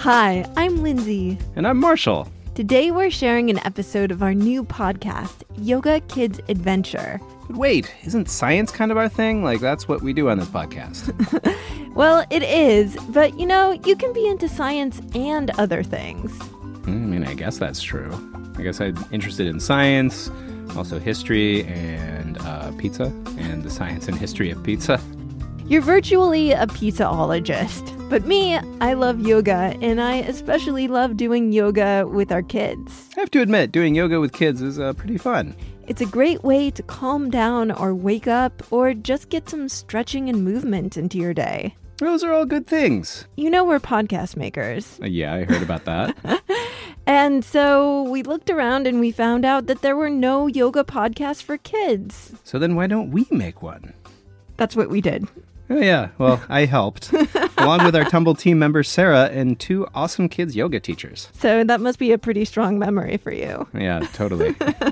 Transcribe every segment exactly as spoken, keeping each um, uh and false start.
Hi, I'm Lindsay. And I'm Marshall. Today we're sharing an episode of our new podcast, Yoga Kids Adventure. But wait, isn't science kind of our thing? Like, that's what we do on this podcast. Well, it is, but you know, you can be into science and other things. I mean, I guess that's true. I guess I'm interested in science, also history, and uh, pizza, and the science and history of pizza. You're virtually a pizzaologist. But me, I love yoga, and I especially love doing yoga with our kids. I have to admit, doing yoga with kids is uh, pretty fun. It's a great way to calm down or wake up or just get some stretching and movement into your day. Those are all good things. You know we're podcast makers. Uh, yeah, I heard about that. And so we looked around and we found out that there were no yoga podcasts for kids. So then why don't we make one? That's what we did. Oh, yeah. Well, I helped, along with our Tumble team member, Sarah, and two awesome kids yoga teachers. So that must be a pretty strong memory for you. Yeah, totally.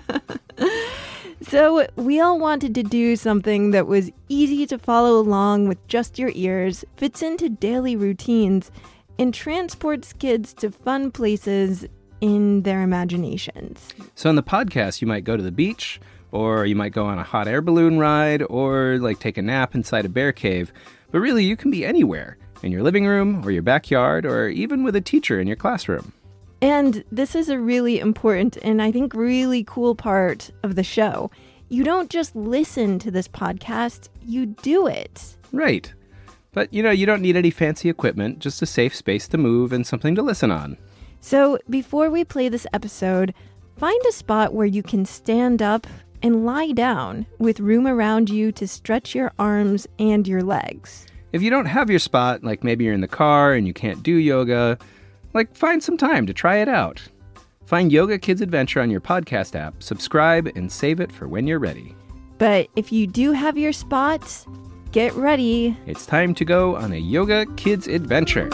So we all wanted to do something that was easy to follow along with just your ears, fits into daily routines, and transports kids to fun places in their imaginations. So in the podcast, you might go to the beach, or you might go on a hot air balloon ride, or like take a nap inside a bear cave. But really, you can be anywhere, in your living room, or your backyard, or even with a teacher in your classroom. And this is a really important and I think really cool part of the show. You don't just listen to this podcast, you do it. Right. But, you know, you don't need any fancy equipment, just a safe space to move and something to listen on. So before we play this episode, find a spot where you can stand up and lie down with room around you to stretch your arms and your legs. If you don't have your spot, like maybe you're in the car and you can't do yoga, like find some time to try it out. Find Yoga Kids Adventure on your podcast app, subscribe, and save it for when you're ready. But if you do have your spot, get ready. It's time to go on a Yoga Kids Adventure.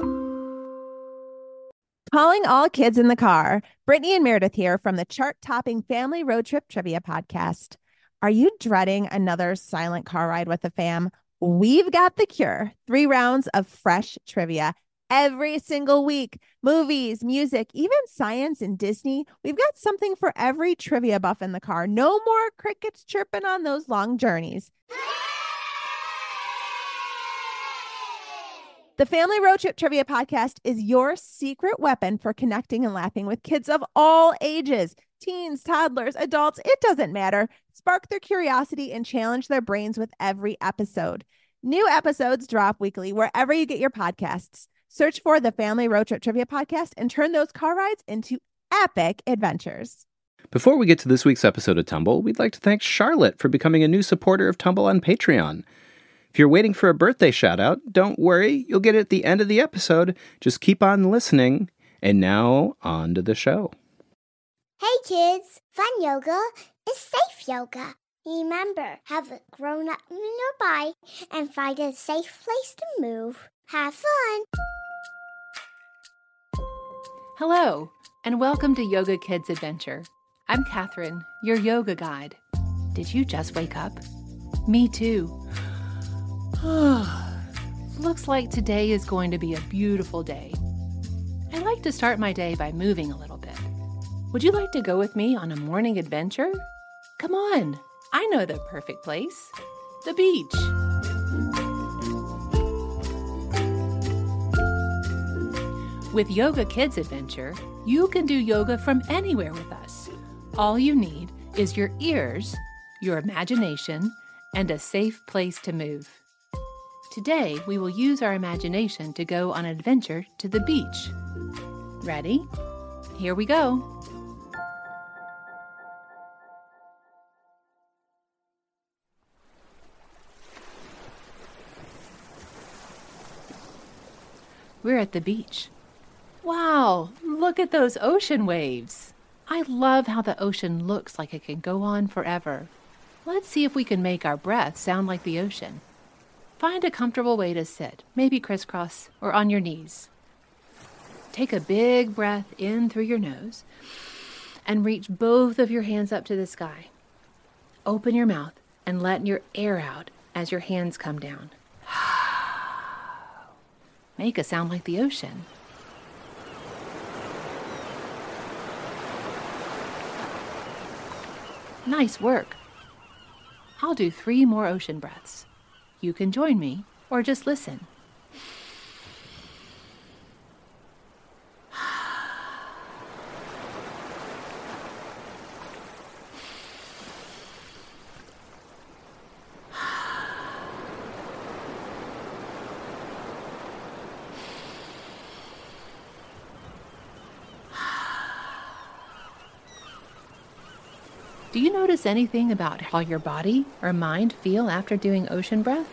Calling all kids in the car. Brittany and Meredith here from the chart-topping Family Road Trip Trivia Podcast. Are you dreading another silent car ride with the fam? We've got the cure. Three rounds of fresh trivia every single week. Movies, music, even science and Disney. We've got something for every trivia buff in the car. No more crickets chirping on those long journeys. The Family Road Trip Trivia Podcast is your secret weapon for connecting and laughing with kids of all ages. Teens, toddlers, adults, it doesn't matter. Spark their curiosity and challenge their brains with every episode. New episodes drop weekly wherever you get your podcasts. Search for the Family Road Trip Trivia Podcast and turn those car rides into epic adventures. Before we get to this week's episode of Tumble, we'd like to thank Charlotte for becoming a new supporter of Tumble on Patreon. If you're waiting for a birthday shout-out, don't worry, you'll get it at the end of the episode. Just keep on listening. And now, on to the show. Hey kids, fun yoga is safe yoga. Remember, have a grown-up nearby and find a safe place to move. Have fun! Hello, and welcome to Yoga Kids Adventure. I'm Catherine, your yoga guide. Did you just wake up? Me too. Looks like today is going to be a beautiful day. I like to start my day by moving a little bit. Would you like to go with me on a morning adventure? Come on, I know the perfect place. The beach. With Yoga Kids Adventure, you can do yoga from anywhere with us. All you need is your ears, your imagination, and a safe place to move. Today, we will use our imagination to go on an adventure to the beach. Ready? Here we go. We're at the beach. Wow, look at those ocean waves. I love how the ocean looks like it can go on forever. Let's see if we can make our breath sound like the ocean. Find a comfortable way to sit, maybe crisscross or on your knees. Take a big breath in through your nose and reach both of your hands up to the sky. Open your mouth and let your air out as your hands come down. Make a sound like the ocean. Nice work. I'll do three more ocean breaths. You can join me or just listen. Do you notice anything about how your body or mind feel after doing ocean breath?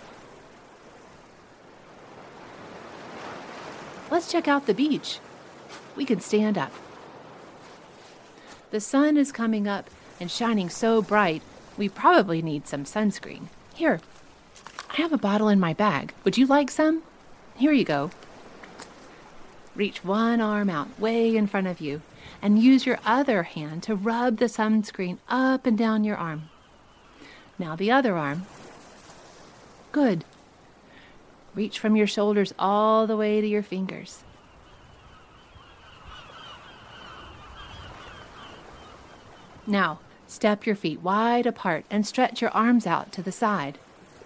Let's check out the beach. We can stand up. The sun is coming up and shining so bright, we probably need some sunscreen. Here, I have a bottle in my bag. Would you like some? Here you go. Reach one arm out way in front of you and use your other hand to rub the sunscreen up and down your arm. Now the other arm. Good. Reach from your shoulders all the way to your fingers. Now, step your feet wide apart and stretch your arms out to the side.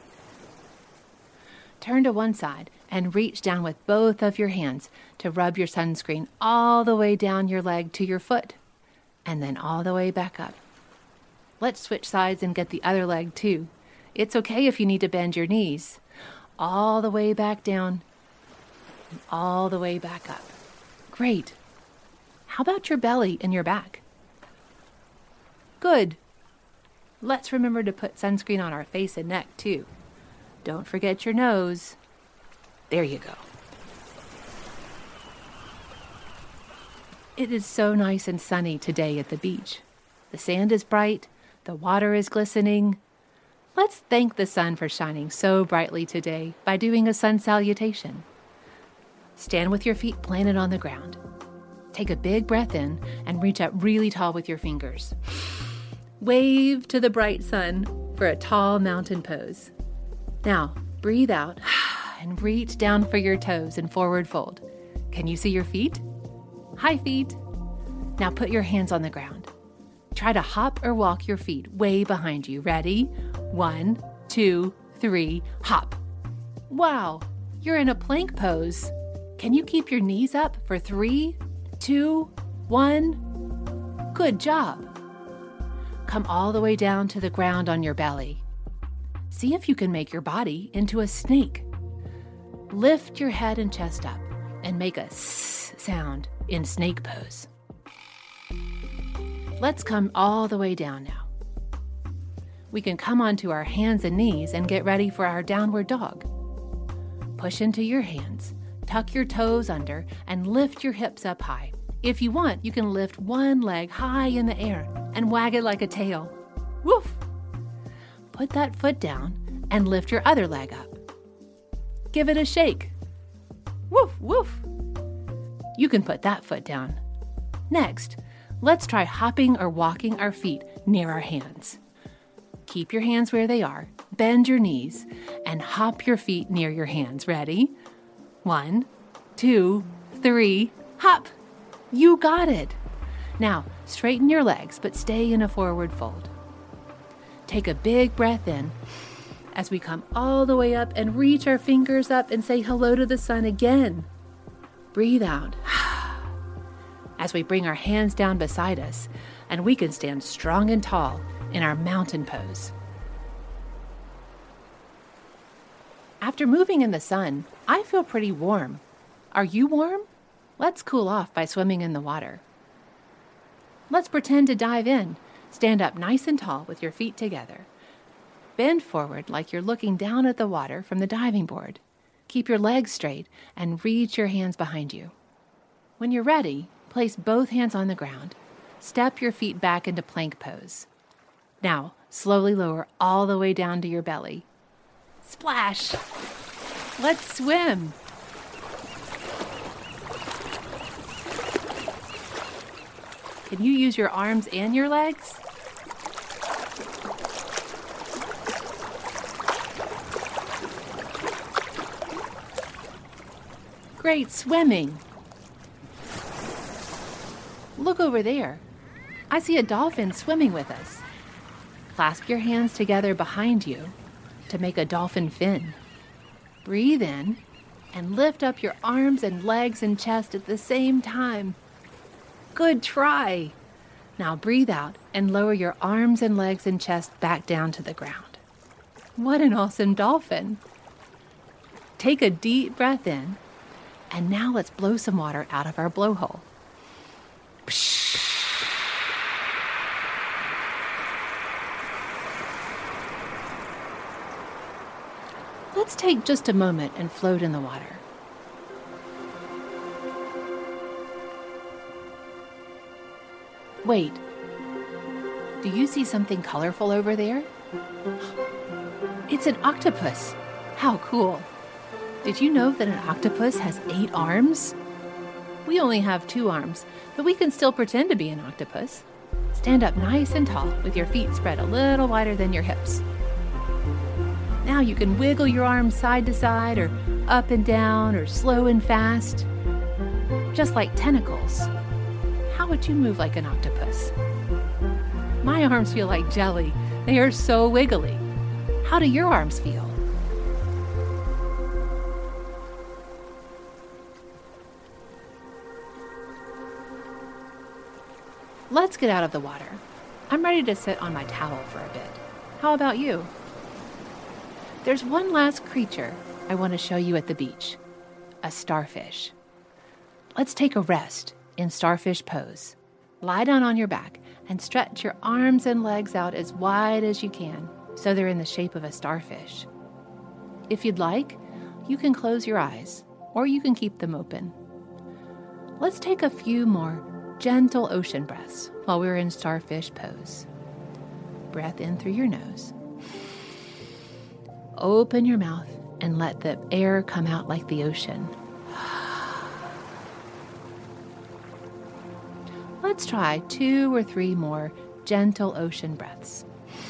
Turn to one side and reach down with both of your hands to rub your sunscreen all the way down your leg to your foot, and then all the way back up. Let's switch sides and get the other leg too. It's okay if you need to bend your knees. All the way back down, and all the way back up. Great. How about your belly and your back? Good. Let's remember to put sunscreen on our face and neck too. Don't forget your nose. There you go. It is so nice and sunny today at the beach. The sand is bright, the water is glistening. Let's thank the sun for shining so brightly today by doing a sun salutation. Stand with your feet planted on the ground. Take a big breath in and reach up really tall with your fingers. Wave to the bright sun for a tall mountain pose. Now, breathe out and reach down for your toes and forward fold. Can you see your feet? Hi, feet. Now put your hands on the ground. Try to hop or walk your feet way behind you. Ready? One, two, three, hop. Wow, you're in a plank pose. Can you keep your knees up for three, two, one? Good job. Come all the way down to the ground on your belly. See if you can make your body into a snake. Lift your head and chest up and make a s sound in snake pose. Let's come all the way down now. We can come onto our hands and knees and get ready for our downward dog. Push into your hands, tuck your toes under, and lift your hips up high. If you want, you can lift one leg high in the air and wag it like a tail. Woof! Put that foot down and lift your other leg up. Give it a shake. Woof, woof. You can put that foot down. Next, let's try hopping or walking our feet near our hands. Keep your hands where they are, bend your knees, and hop your feet near your hands. Ready? One, two, three, hop! You got it! Now, straighten your legs, but stay in a forward fold. Take a big breath in as we come all the way up and reach our fingers up and say hello to the sun again. Breathe out as we bring our hands down beside us, and we can stand strong and tall in our mountain pose. After moving in the sun, I feel pretty warm. Are you warm? Let's cool off by swimming in the water. Let's pretend to dive in. Stand up nice and tall with your feet together. Bend forward like you're looking down at the water from the diving board. Keep your legs straight and reach your hands behind you. When you're ready, place both hands on the ground. Step your feet back into plank pose. Now, slowly lower all the way down to your belly. Splash! Let's swim! Can you use your arms and your legs? Great swimming! Look over there. I see a dolphin swimming with us. Clasp your hands together behind you to make a dolphin fin. Breathe in and lift up your arms and legs and chest at the same time. Good try. Now breathe out and lower your arms and legs and chest back down to the ground. What an awesome dolphin. Take a deep breath in, and now let's blow some water out of our blowhole. Let's take just a moment and float in the water. Wait, do you see something colorful over there? It's an octopus. How cool. Did you know that an octopus has eight arms? We only have two arms, but we can still pretend to be an octopus. Stand up nice and tall with your feet spread a little wider than your hips. Now you can wiggle your arms side to side or up and down or slow and fast, just like tentacles. How would you move like an octopus? My arms feel like jelly. They are so wiggly. How do your arms feel? Let's get out of the water. I'm ready to sit on my towel for a bit. How about you? There's one last creature I want to show you at the beach, a starfish. Let's take a rest in starfish pose. Lie down on your back and stretch your arms and legs out as wide as you can so they're in the shape of a starfish. If you'd like, you can close your eyes or you can keep them open. Let's take a few more gentle ocean breaths while we're in starfish pose. Breath in through your nose. Open your mouth and let the air come out like the ocean. Let's try two or three more gentle ocean breaths.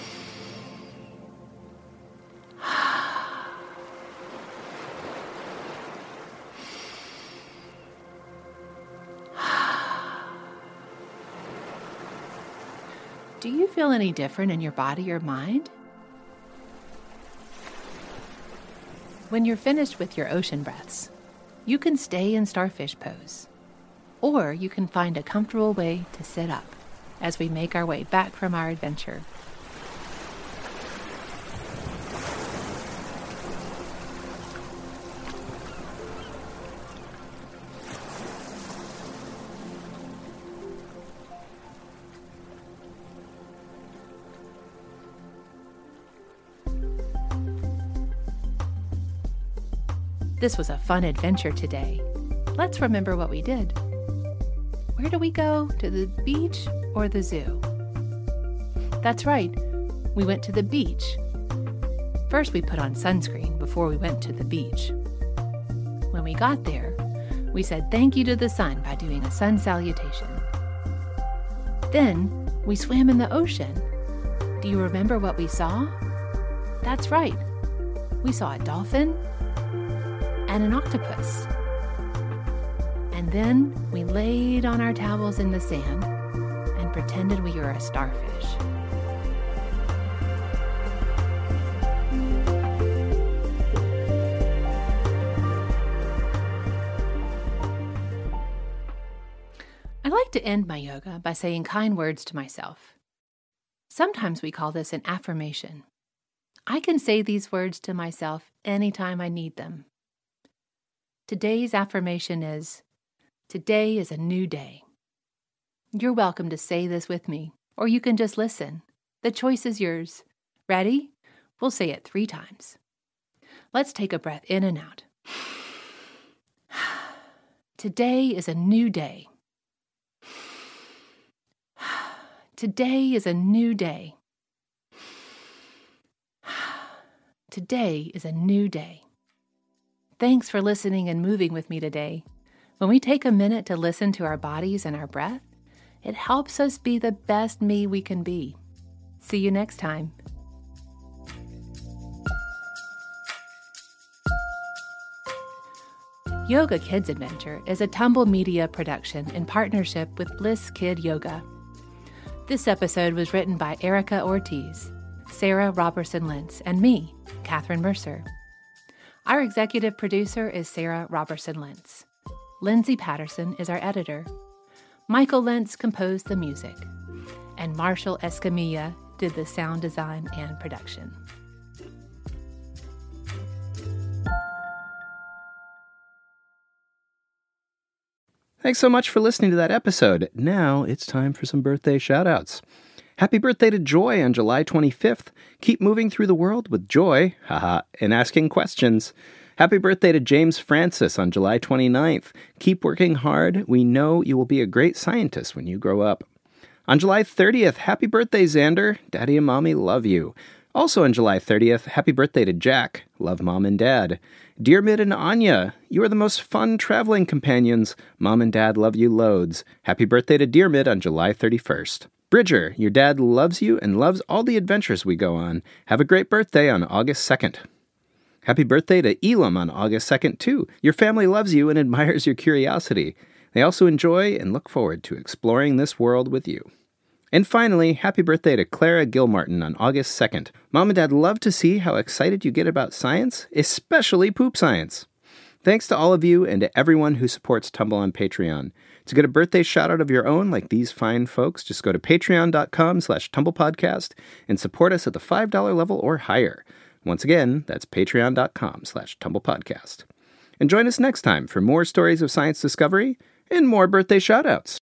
Do you feel any different in your body or mind? When you're finished with your ocean breaths, you can stay in starfish pose, or you can find a comfortable way to sit up as we make our way back from our adventure. This was a fun adventure today. Let's remember what we did. Where do we go? To the beach or the zoo? That's right, we went to the beach. First, we put on sunscreen before we went to the beach. When we got there, we said thank you to the sun by doing a sun salutation. Then, we swam in the ocean. Do you remember what we saw? That's right, we saw a dolphin and an octopus. And then we laid on our towels in the sand and pretended we were a starfish. I like to end my yoga by saying kind words to myself. Sometimes we call this an affirmation. I can say these words to myself anytime I need them. Today's affirmation is, today is a new day. You're welcome to say this with me, or you can just listen. The choice is yours. Ready? We'll say it three times. Let's take a breath in and out. Today is a new day. Today is a new day. Today is a new day. Thanks for listening and moving with me today. When we take a minute to listen to our bodies and our breath, it helps us be the best me we can be. See you next time. Yoga Kids Adventure is a Tumble Media production in partnership with Bliss Kid Yoga. This episode was written by Erica Ortiz Sarah Robertson Lentz, and me, Catherine Mercer. Our executive producer is Sarah Robertson Lentz. Lindsay Patterson is our editor. Michael Lentz composed the music, and Marshall Escamilla did the sound design and production. Thanks so much for listening to that episode. Now it's time for some birthday shout-outs. Happy birthday to Joy on July twenty-fifth. Keep moving through the world with joy, haha, and asking questions. Happy birthday to James Francis on July twenty-ninth. Keep working hard. We know you will be a great scientist when you grow up. On July thirtieth, happy birthday, Xander. Daddy and Mommy love you. Also on July thirtieth, happy birthday to Jack. Love Mom and Dad. Dearmid and Anya, you are the most fun traveling companions. Mom and Dad love you loads. Happy birthday to Dearmid on July thirty-first. Bridger, your dad loves you and loves all the adventures we go on. Have a great birthday on August second. Happy birthday to Elam on August second, too. Your family loves you and admires your curiosity. They also enjoy and look forward to exploring this world with you. And finally, happy birthday to Clara Gilmartin on August second. Mom and Dad love to see how excited you get about science, especially poop science. Thanks to all of you and to everyone who supports Tumble on Patreon. To get a birthday shout-out of your own like these fine folks, just go to patreon.com slash tumblepodcast and support us at the five dollars level or higher. Once again, that's patreon.com slash tumblepodcast. And join us next time for more stories of science discovery and more birthday shout-outs.